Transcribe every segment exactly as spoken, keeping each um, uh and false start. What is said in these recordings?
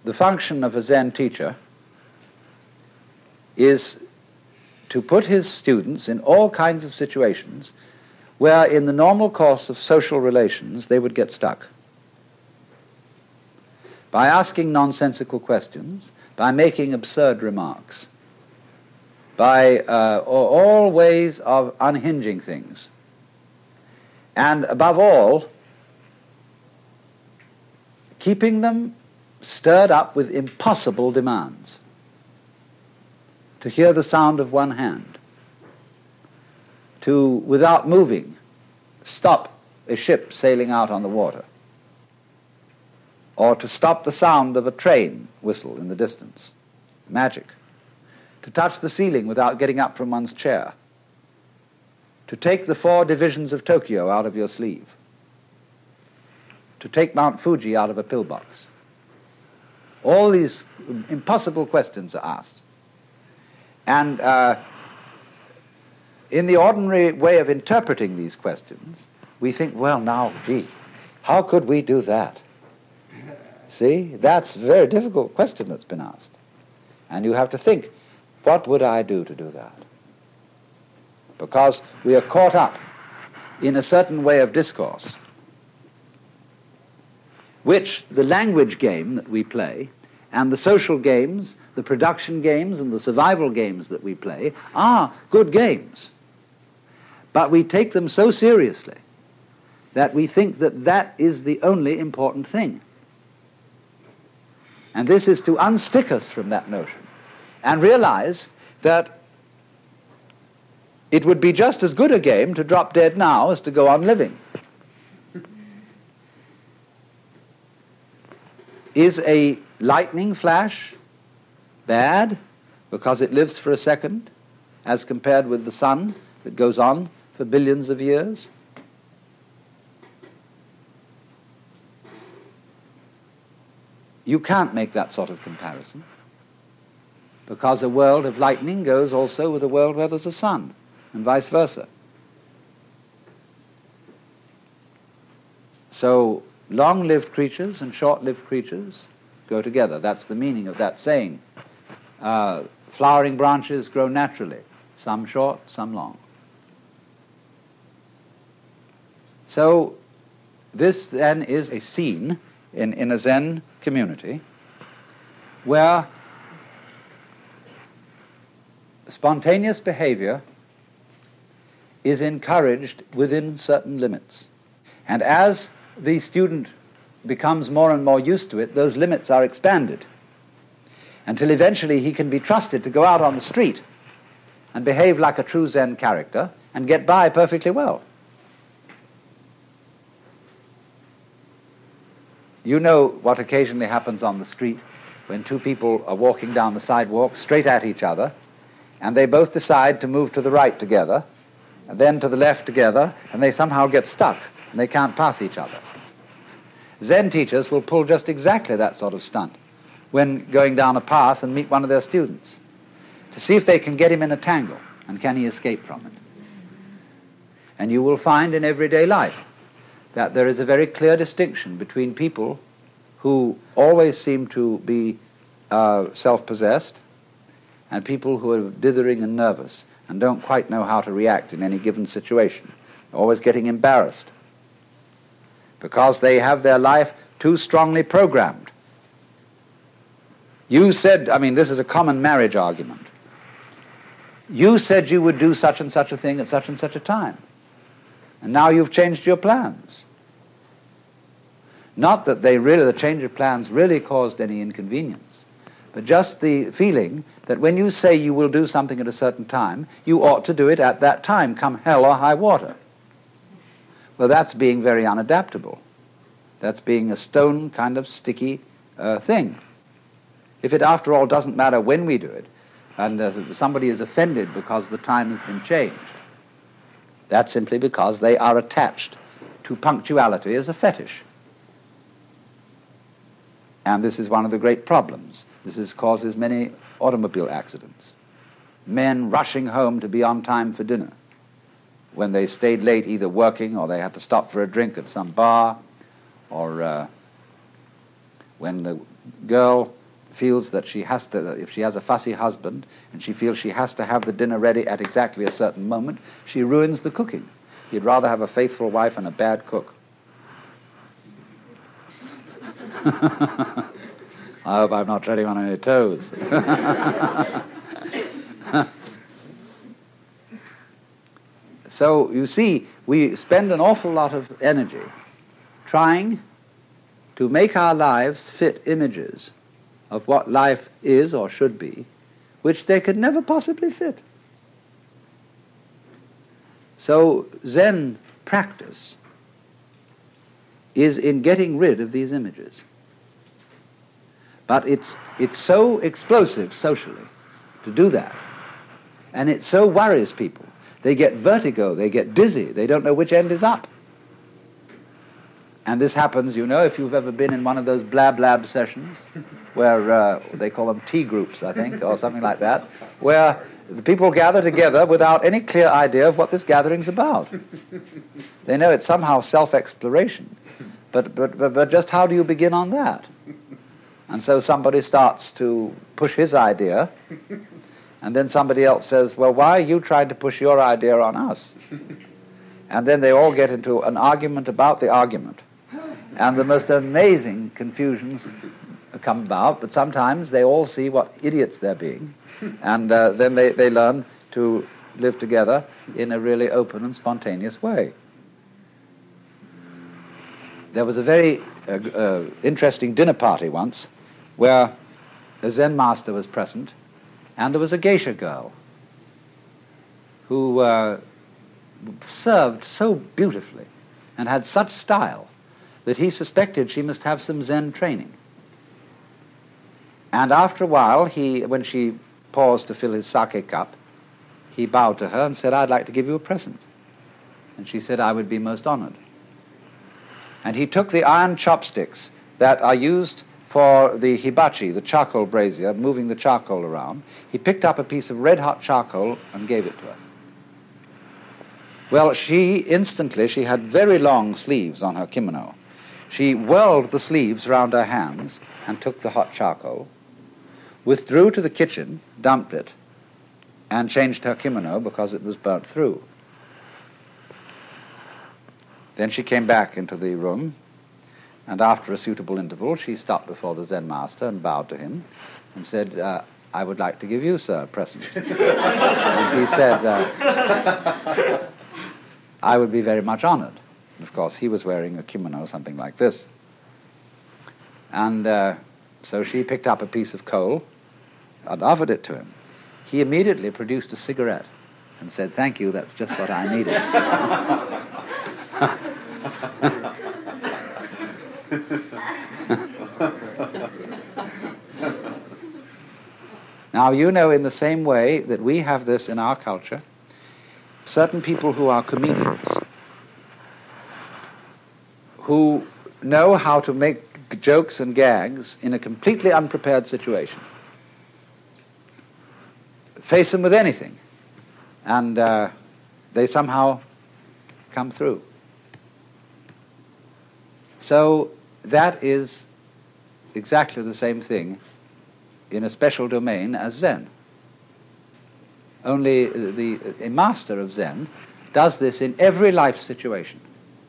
the function of a Zen teacher is to put his students in all kinds of situations where in the normal course of social relations they would get stuck. By asking nonsensical questions, by making absurd remarks, by uh, all ways of unhinging things, and above all, keeping them stirred up with impossible demands. To hear the sound of one hand, to, without moving, stop a ship sailing out on the water, or to stop the sound of a train whistle in the distance. Magic. To touch the ceiling without getting up from one's chair. To take the four divisions of Tokyo out of your sleeve. To take Mount Fuji out of a pillbox. All these impossible questions are asked. And uh, in the ordinary way of interpreting these questions, we think, well, now, gee, how could we do that? See, that's a very difficult question that's been asked. And you have to think, what would I do to do that? Because we are caught up in a certain way of discourse, which the language game that we play and the social games, the production games and the survival games that we play are good games. But we take them so seriously that we think that that is the only important thing. And this is to unstick us from that notion and realize that it would be just as good a game to drop dead now as to go on living. Is a lightning flash bad because it lives for a second as compared with the sun that goes on for billions of years? You can't make that sort of comparison, because a world of lightning goes also with a world where there's a sun, and vice versa. So long-lived creatures and short-lived creatures go together. That's the meaning of that saying. Uh, flowering branches grow naturally, some short, some long. So this then is a scene in, in a Zen community where spontaneous behavior is encouraged within certain limits. And as the student becomes more and more used to it, those limits are expanded until eventually he can be trusted to go out on the street and behave like a true Zen character and get by perfectly well. You know what occasionally happens on the street when two people are walking down the sidewalk straight at each other, and they both decide to move to the right together, and then to the left together, and they somehow get stuck, and they can't pass each other. Zen teachers will pull just exactly that sort of stunt when going down a path and meet one of their students, to see if they can get him in a tangle, and can he escape from it. And you will find in everyday life that there is a very clear distinction between people who always seem to be uh, self-possessed and people who are dithering and nervous and don't quite know how to react in any given situation, always getting embarrassed because they have their life too strongly programmed. You said, I mean, this is a common marriage argument. You said you would do such and such a thing at such and such a time, and now you've changed your plans. Not that they really, the change of plans really caused any inconvenience, but just the feeling that when you say you will do something at a certain time, you ought to do it at that time, come hell or high water. Well, that's being very unadaptable. That's being a stone kind of sticky uh, thing. If it, after all, doesn't matter when we do it, and uh, somebody is offended because the time has been changed, that's simply because they are attached to punctuality as a fetish. And this is one of the great problems. This is, causes many automobile accidents. Men rushing home to be on time for dinner when they stayed late either working or they had to stop for a drink at some bar, or uh, when the girl feels that she has to, if she has a fussy husband and she feels she has to have the dinner ready at exactly a certain moment, she ruins the cooking. He'd rather have a faithful wife and a bad cook. I hope I'm not treading on any toes. So, you see, we spend an awful lot of energy trying to make our lives fit images of what life is or should be, which they could never possibly fit. So, Zen practice is in getting rid of these images. But it's, it's so explosive socially to do that. And it so worries people. They get vertigo, they get dizzy, they don't know which end is up. And this happens, you know, if you've ever been in one of those blab lab sessions, where uh, they call them tea groups, I think, or something like that, where the people gather together without any clear idea of what this gathering's about. They know it's somehow self-exploration, but, but, but, but just how do you begin on that? And so somebody starts to push his idea, and then somebody else says, well, why are you trying to push your idea on us? And then they all get into an argument about the argument. And the most amazing confusions come about, but sometimes they all see what idiots they're being, and uh, then they, they learn to live together in a really open and spontaneous way. There was a very uh, uh, interesting dinner party once where a Zen master was present, and there was a geisha girl who uh, served so beautifully and had such style that he suspected she must have some Zen training. And after a while, he, when she paused to fill his sake cup, he bowed to her and said, I'd like to give you a present. And she said, I would be most honored. And he took the iron chopsticks that are used for the hibachi, the charcoal brazier, moving the charcoal around. He picked up a piece of red-hot charcoal and gave it to her. Well, she instantly, she had very long sleeves on her kimono. She whirled the sleeves around her hands and took the hot charcoal, withdrew to the kitchen, dumped it, and changed her kimono because it was burnt through. Then she came back into the room, and after a suitable interval, she stopped before the Zen master and bowed to him and said, uh, I would like to give you, sir, a present. And he said, uh, I would be very much honored. And of course, he was wearing a kimono, something like this. And uh, so she picked up a piece of coal and offered it to him. He immediately produced a cigarette and said, thank you, that's just what I needed. Now, you know, in the same way that we have this in our culture, certain people who are comedians, who know how to make jokes and gags in a completely unprepared situation, face them with anything, and uh, they somehow come through. So that is exactly the same thing in a special domain as Zen. Only the, a master of Zen does this in every life situation.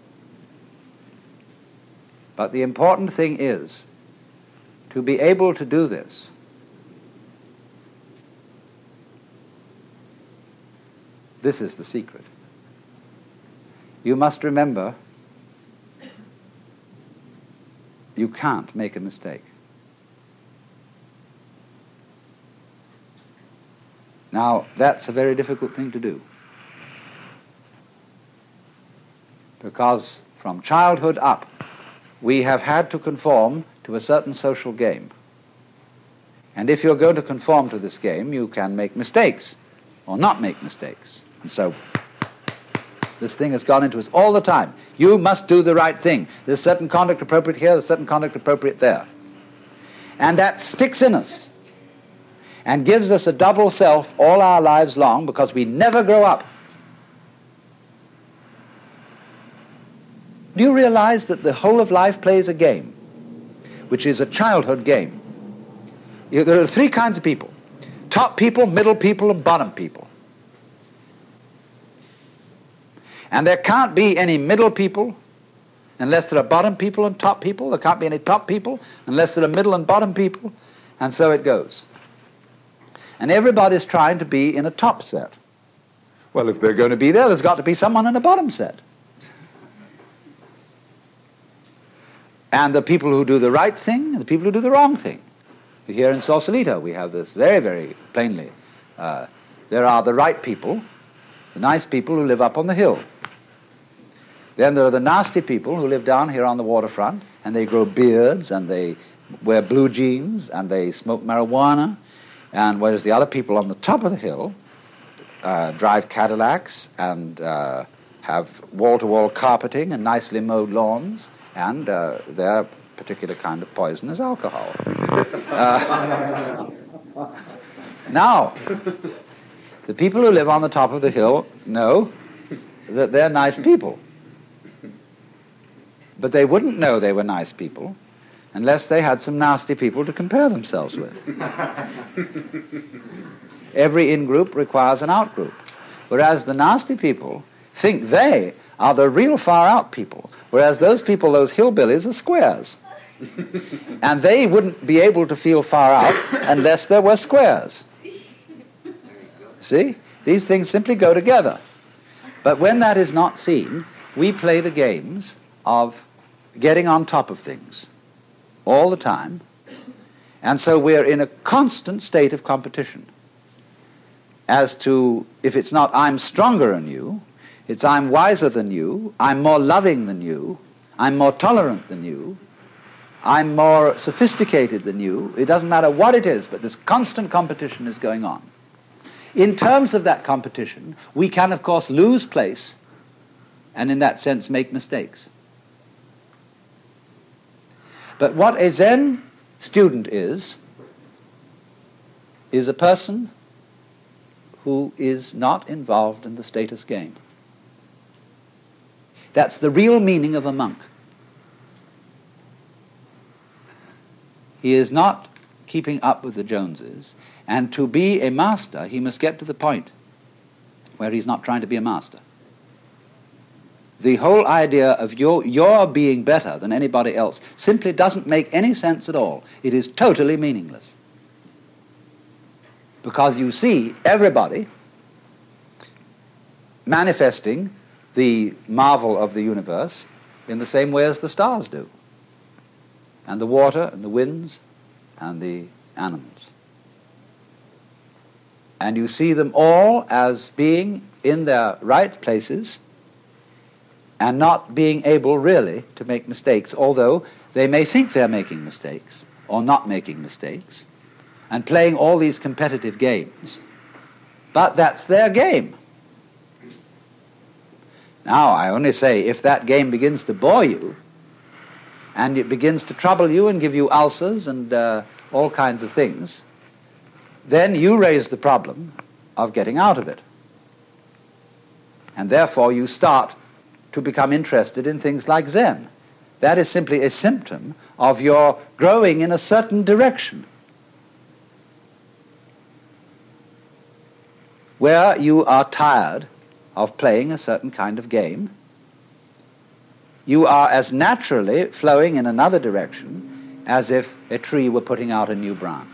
But the important thing is to be able to do this This is the secret. You must remember, you can't make a mistake. Now, that's a very difficult thing to do, because from childhood up, we have had to conform to a certain social game. And if you're going to conform to this game, you can make mistakes or not make mistakes. And so this thing has gone into us all the time. You must do the right thing. There's certain conduct appropriate here, there's certain conduct appropriate there. And that sticks in us and gives us a double self all our lives long, because we never grow up. Do you realize that the whole of life plays a game, which is a childhood game? You, there are three kinds of people: top people, middle people, and bottom people. And there can't be any middle people unless there are bottom people and top people. There can't be any top people unless there are middle and bottom people. And so it goes. And everybody's trying to be in a top set. Well, if they're going to be there, there's got to be someone in a bottom set. And the people who do the right thing and the people who do the wrong thing. Here in Sausalito, we have this very, very plainly. Uh, there are the right people, the nice people who live up on the hill. Then there are the nasty people who live down here on the waterfront, and they grow beards, and they wear blue jeans, and they smoke marijuana, and whereas the other people on the top of the hill uh, drive Cadillacs and uh, have wall-to-wall carpeting and nicely mowed lawns, and uh, their particular kind of poison is alcohol. Uh, now, the people who live on the top of the hill know that they're nice people. But they wouldn't know they were nice people unless they had some nasty people to compare themselves with. Every in-group requires an out-group, whereas the nasty people think they are the real far-out people, whereas those people, those hillbillies, are squares. And they wouldn't be able to feel far out unless there were squares. See? These things simply go together. But when that is not seen, we play the games of getting on top of things all the time, and so we're in a constant state of competition as to, if it's not I'm stronger than you, it's I'm wiser than you, I'm more loving than you, I'm more tolerant than you, I'm more sophisticated than you. It doesn't matter what it is, but this constant competition is going on. In terms of that competition, we can, of course, lose place and in that sense make mistakes. But what a Zen student is, is a person who is not involved in the status game. That's the real meaning of a monk. He is not keeping up with the Joneses, and to be a master, he must get to the point where he's not trying to be a master. The whole idea of your, your being better than anybody else simply doesn't make any sense at all. It is totally meaningless. Because you see everybody manifesting the marvel of the universe in the same way as the stars do, and the water and the winds and the animals. And you see them all as being in their right places and not being able really to make mistakes, although they may think they're making mistakes or not making mistakes and playing all these competitive games. But that's their game. Now, I only say, if that game begins to bore you and it begins to trouble you and give you ulcers and uh, all kinds of things, then you raise the problem of getting out of it. And therefore you start to become interested in things like Zen. That is simply a symptom of your growing in a certain direction, where you are tired of playing a certain kind of game. You are as naturally flowing in another direction as if a tree were putting out a new branch.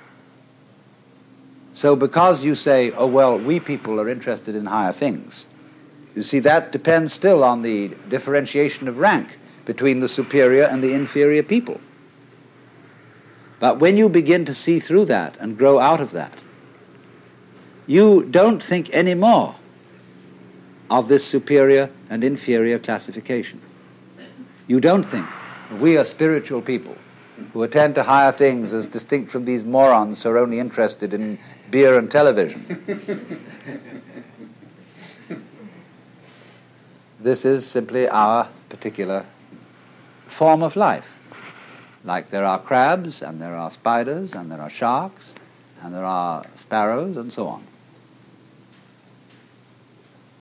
So because you say, oh, well, we people are interested in higher things, you see, that depends still on the differentiation of rank between the superior and the inferior people. But when you begin to see through that and grow out of that, you don't think anymore of this superior and inferior classification. You don't think we are spiritual people who attend to higher things as distinct from these morons who are only interested in beer and television. This is simply our particular form of life. Like there are crabs, and there are spiders, and there are sharks, and there are sparrows, and so on.